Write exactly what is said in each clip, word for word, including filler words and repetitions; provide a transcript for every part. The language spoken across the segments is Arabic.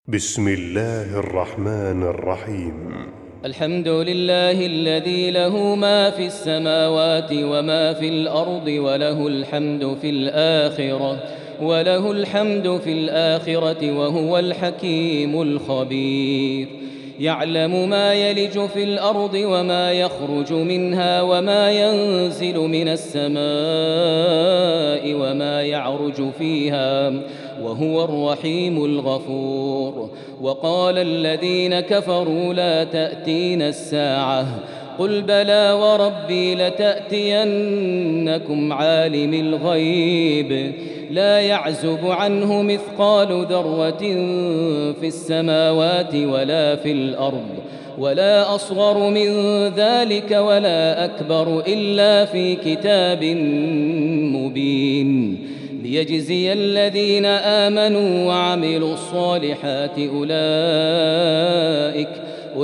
بسم الله الرحمن الرحيم. الحمد لله الذي له ما في السماوات وما في الأرض وله الحمد في الآخرة وله الحمد في الآخرة وهو الحكيم الخبير. يعلم ما يلج في الأرض وما يخرج منها وما ينزل من السماء وما يعرج فيها وهو الرحيم الغفور. وقال الذين كفروا لا تأتينا الساعة قل بلى وربي لتأتينكم عالم الغيب لا يعزب عنه مثقال ذرة في السماوات ولا في الأرض ولا أصغر من ذلك ولا أكبر إلا في كتاب مبين ليجزي الذين آمنوا وعملوا الصالحات أولئك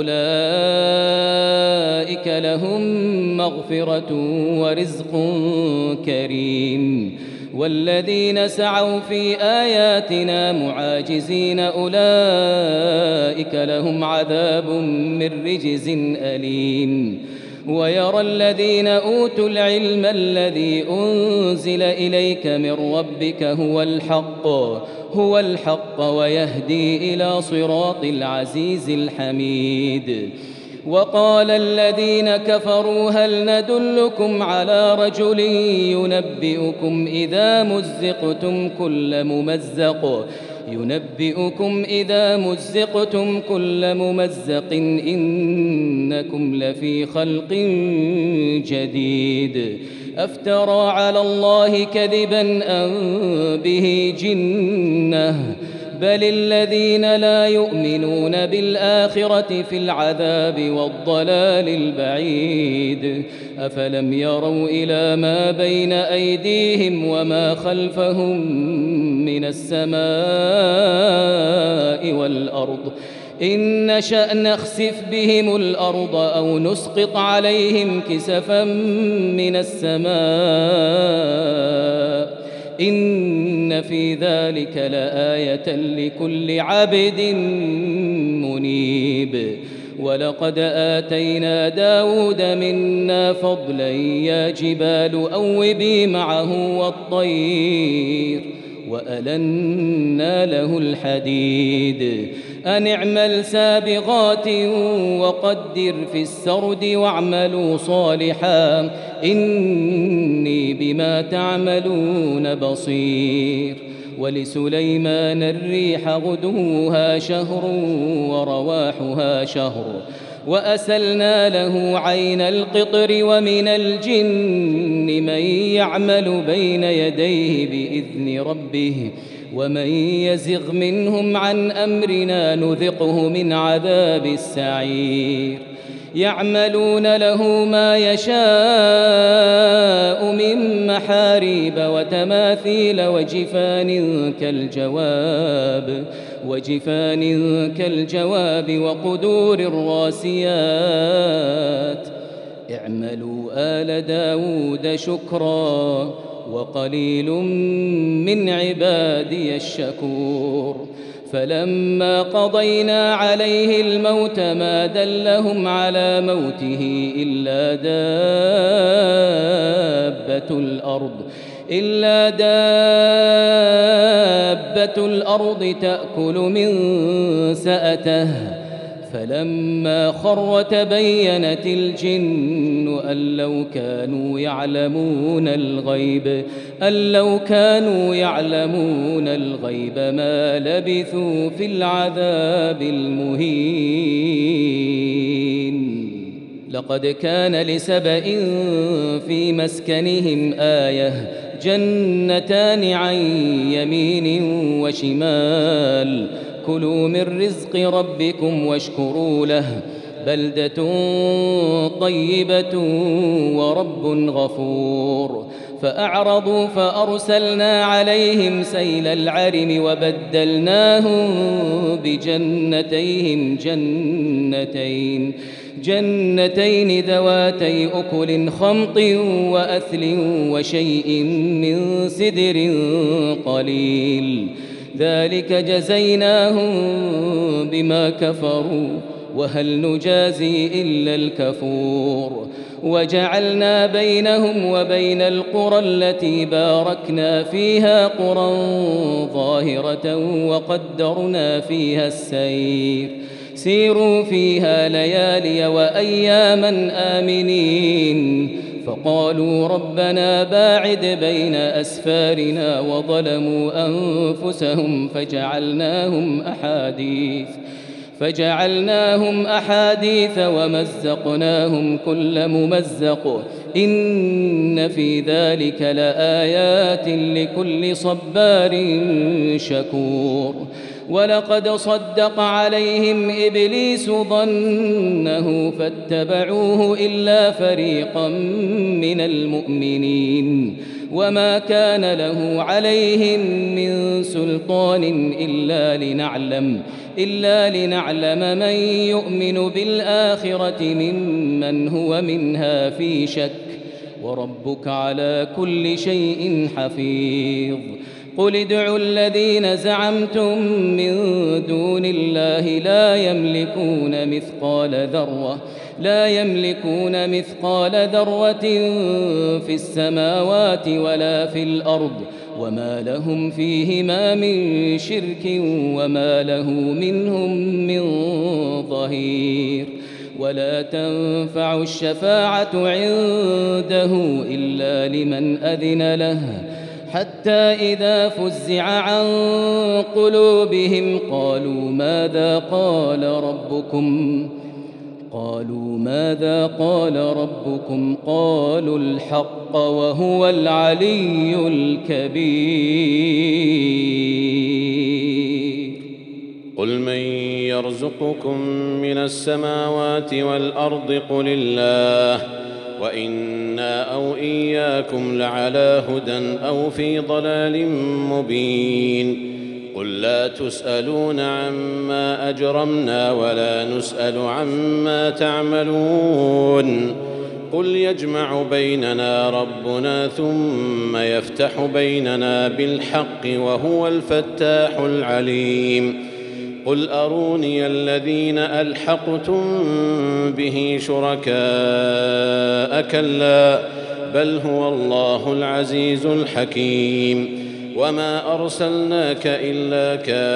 أولئك لهم مغفرة ورزق كريم. والذين سعوا في آياتنا معاجزين أولئك لهم عذاب من رجز أليم. ويرى الذين أوتوا العلم الذي أنزل إليك من ربك هو الحق هو الحق ويهدي إلى صراط العزيز الحميد. وقال الذين كفروا هل ندلكم على رجل ينبئكم إذا مزقتم كل ممزق ينبئكم إذا مزقتم كل ممزق إنكم لفي خلق جديد أفترى على الله كذبا أم به جنة بل الذين لا يؤمنون بالآخرة في العذاب والضلال البعيد. أفلم يروا إلى ما بين أيديهم وما خلفهم من السماء والأرض إن نشأ نخسف بهم الأرض أو نسقط عليهم كسفا من السماء إن في ذلك لآية لكل عبد منيب. ولقد آتينا داود منا فضلا يا جبال أوبي معه والطير وألنا له الحديد أن اعمل سابغات وقدر في السرد واعملوا صالحا إني بما تعملون بصير. ولسليمان الريح غدوها شهر ورواحها شهر وأسلنا له عين القطر ومن الجن من يعمل بين يديه بإذن ربه ومن يزغ منهم عن أمرنا نذقه من عذاب السعير. يعملون له ما يشاء من محاريب وتماثيل وجفان كالجواب وجفان كالجواب وقدور الراسيات اعملوا آل داود شكرا وقليل من عبادي الشكور. فلما قضينا عليه الموت ما دلهم على موته إلا دابة الأرض إلا دابة الأرض تأكل من سأته فلما خر تبينت الجن أن لو كانوا يعلمون الغيب أن لو كانوا يعلمون الغيب ما لبثوا في العذاب المهين. لقد كان لسبإ في مسكنهم آية جنتان عن يمين وشمال كلوا من رزق ربكم واشكروا له بلدة طيبة ورب غفور. فأعرضوا فأرسلنا عليهم سيل العرم وبدلناهم بجنتيهم جنتين جنتين ذواتي أكل خمط وأثل وشيء من سدر قليل ذلك جزيناهم بما كفروا وهل نجازي إلا الكفور وجعلنا بينهم وبين القرى التي باركنا فيها قرى ظاهرة وقدرنا فيها السير سيروا فيها ليالي وأياما آمنين فقالوا ربنا باعد بين أسفارنا وظلموا أنفسهم فجعلناهم أحاديث فجعلناهم أحاديث ومزقناهم كل ممزق إن في ذلك لآيات لكل صبار شكور ولقد صدق عليهم إبليس ظنه فاتبعوه إلا فريقا من المؤمنين وما كان له عليهم من سلطان إلا لنعلم إلا لنعلم من يؤمن بالآخرة ممن هو منها في شك وربك على كل شيء حفيظ قل ادعوا الذين زعمتم من دون الله لا يملكون مثقال ذرة لا يملكون مثقال ذرة في السماوات ولا في الأرض وما لهم فيهما من شرك وما له منهم من ظهير ولا تنفع الشفاعة عنده إلا لمن أذن له حتى إذا فزع عن قلوبهم قالوا ماذا قال ربكم قالوا ماذا قال ربكم قالوا الحق وهو العلي الكبير قل من يرزقكم من السماوات والأرض قل الله وإنا أو إياكم لعلى هدى أو في ضلال مبين قل لا تسألون عما أجرمنا ولا نسأل عما تعملون قل يجمع بيننا ربنا ثم يفتح بيننا بالحق وهو الفتاح العليم قل أروني الذين ألحقتم به شركاء كلا بل هو الله العزيز الحكيم وما أرسلناك إلا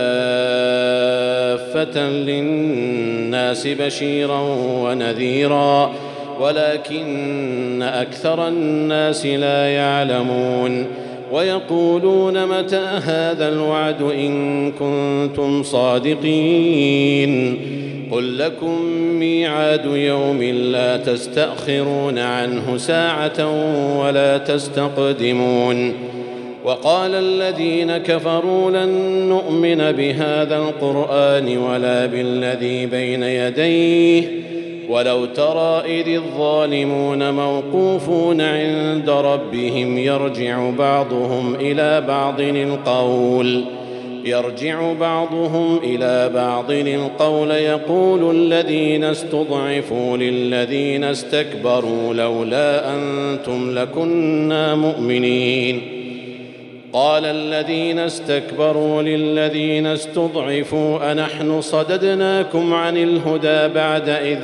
كافة للناس بشيرا ونذيرا ولكن أكثر الناس لا يعلمون ويقولون متى هذا الوعد إن كنتم صادقين قل لكم ميعاد يوم لا تستأخرون عنه ساعة ولا تستقدمون وقال الذين كفروا لن نؤمن بهذا القرآن ولا بالذي بين يديه ولو ترى إذ الظالمون موقوفون عند ربهم يرجع بعضهم إلى بعض القول يرجع بعضهم إلى بعض القول يقول الذين استضعفوا للذين استكبروا لولا أنتم لكنا مؤمنين قال الذين استكبروا للذين استضعفوا أنحن صددناكم عن الهدى بعد إذ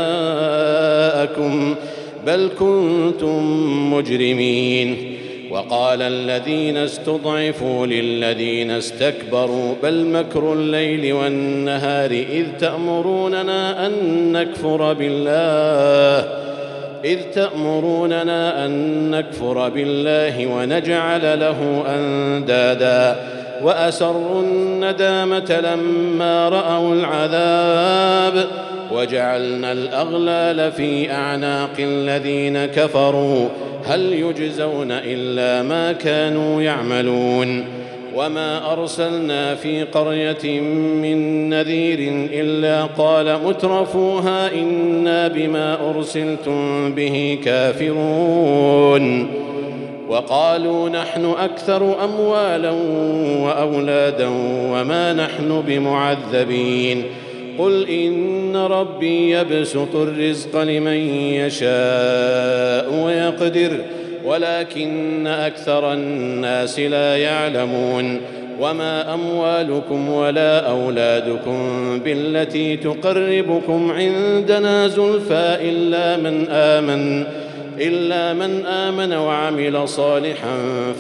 جاءكم بل كنتم مجرمين وقال الذين استضعفوا للذين استكبروا بل مكر الليل والنهار إذ تأمروننا أن نكفر بالله إذ تأمروننا أن نكفر بالله ونجعل له أندادا وأسروا الندامة لما رأوا العذاب وجعلنا الأغلال في أعناق الذين كفروا هل يجزون إلا ما كانوا يعملون وما أرسلنا في قرية من نذير إلا قال مترفوها إنا بما أرسلتم به كافرون وقالوا نحن أكثر أموالا وأولادا وما نحن بمعذبين قل إن ربي يبسط الرزق لمن يشاء ويقدر ولكن أكثر الناس لا يعلمون وما أموالكم ولا أولادكم بالتي تقربكم عندنا زلفى إلا من آمن إلا من آمن وعمل صالحا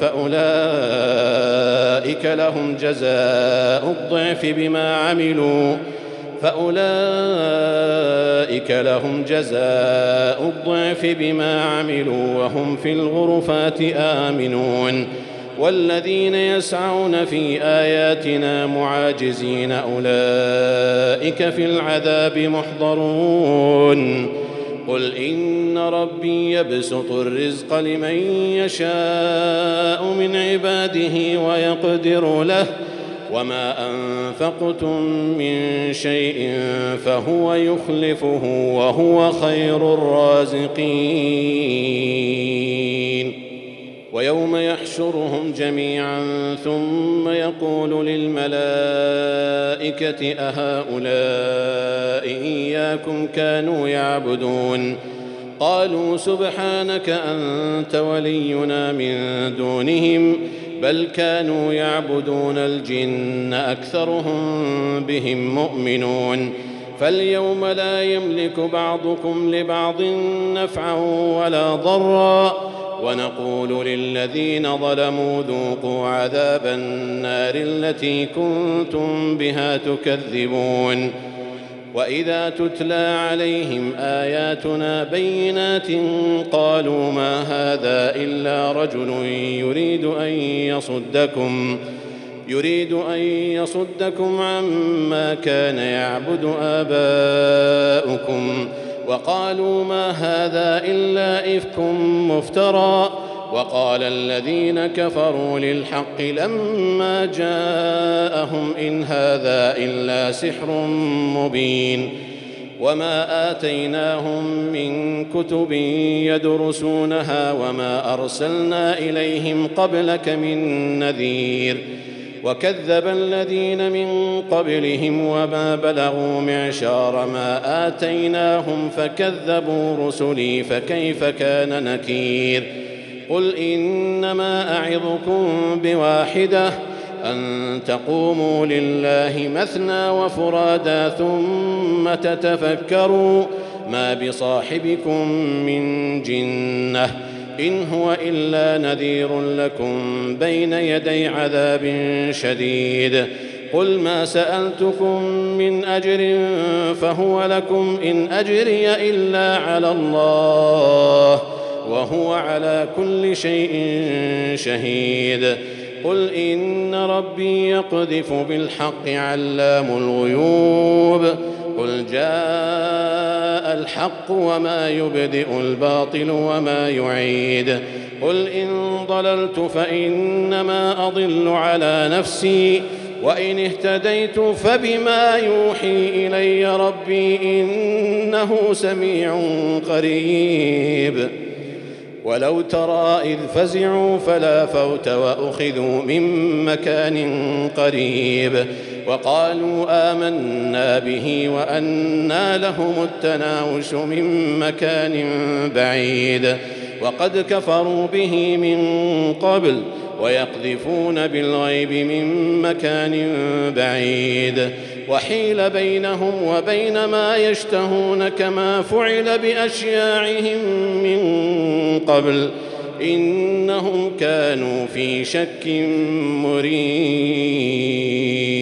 فأولئك لهم جزاء الضعف بما عملوا فأولئك لهم جزاء الضعف بما عملوا وهم في الغرفات آمنون والذين يسعون في آياتنا معاجزين أولئك في العذاب محضرون قل إن ربي يبسط الرزق لمن يشاء من عباده ويقدر له وما أنفقتم من شيء فهو يخلفه وهو خير الرازقين ويوم يحشرهم جميعا ثم يقول للملائكة أهؤلاء إياكم كانوا يعبدون قالوا سبحانك أنت ولينا من دونهم بل كانوا يعبدون الجن أكثرهم بهم مؤمنون فاليوم لا يملك بعضكم لبعض نفعا ولا ضرا ونقول للذين ظلموا ذوقوا عذاب النار التي كنتم بها تكذبون وإذا تتلى عليهم آياتنا بينات قالوا ما هذا إلا رجل يريد أن يصدكم يريد أن يصدكم عما كان يعبد آباؤكم وقالوا ما هذا إلا إفك مفترى وقال الذين كفروا للحق لما جاءهم إن هذا إلا سحر مبين وما آتيناهم من كتب يدرسونها وما أرسلنا إليهم قبلك من نذير وكذب الذين من قبلهم وما بلغوا معشار ما آتيناهم فكذبوا رسلي فكيف كان نكير قل إنما أعظكم بواحدة أن تقوموا لله مثنى وفرادا ثم تتفكروا ما بصاحبكم من جنة إن هو إلا نذير لكم بين يدي عذاب شديد قل ما سألتكم من أجر فهو لكم إن أجري إلا على الله وهو على كل شيء شهيد قل إن ربي يقذف بالحق علام الغيوب قل جاء الحق وما يبدئ الباطل وما يعيد قل إن ضللت فإنما أضل على نفسي وإن اهتديت فبما يوحي إلي ربي إنه سميع قريب ولو ترى إذ فزعوا فلا فوت وأخذوا من مكان قريب وقالوا آمنا به وأنى لهم التناوش من مكان بعيد وقد كفروا به من قبل ويقذفون بالغيب من مكان بعيد وحيل بينهم وبين ما يشتهون كما فعل بأشياعهم من قبل إنهم كانوا في شك مريب.